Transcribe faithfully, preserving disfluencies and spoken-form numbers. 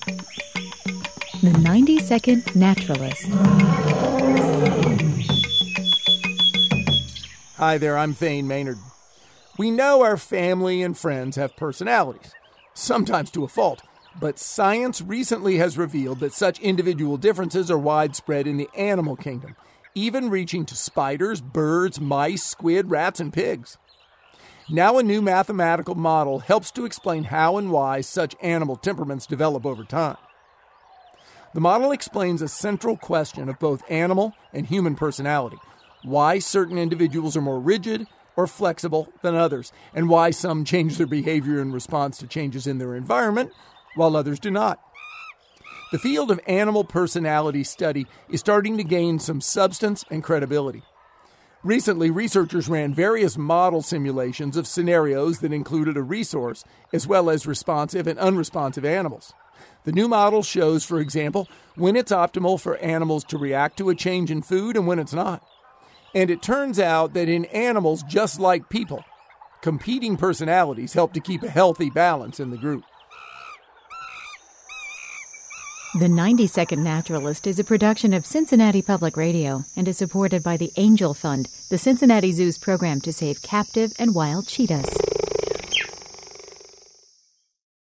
The ninety second Naturalist. Hi there, I'm Thane Maynard. We know our family and friends have personalities, sometimes to a fault, but science recently has revealed that such individual differences are widespread in the animal kingdom, even reaching to spiders, birds, mice, squid, rats, and pigs. Now a new mathematical model helps to explain how and why such animal temperaments develop over time. The model explains a central question of both animal and human personality, why certain individuals are more rigid or flexible than others, and why some change their behavior in response to changes in their environment, while others do not. The field of animal personality study is starting to gain some substance and credibility. Recently, researchers ran various model simulations of scenarios that included a resource, as well as responsive and unresponsive animals. The new model shows, for example, when it's optimal for animals to react to a change in food and when it's not. And it turns out that in animals just like people, competing personalities help to keep a healthy balance in the group. The ninety second Naturalist is a production of Cincinnati Public Radio and is supported by the Angel Fund, the Cincinnati Zoo's program to save captive and wild cheetahs.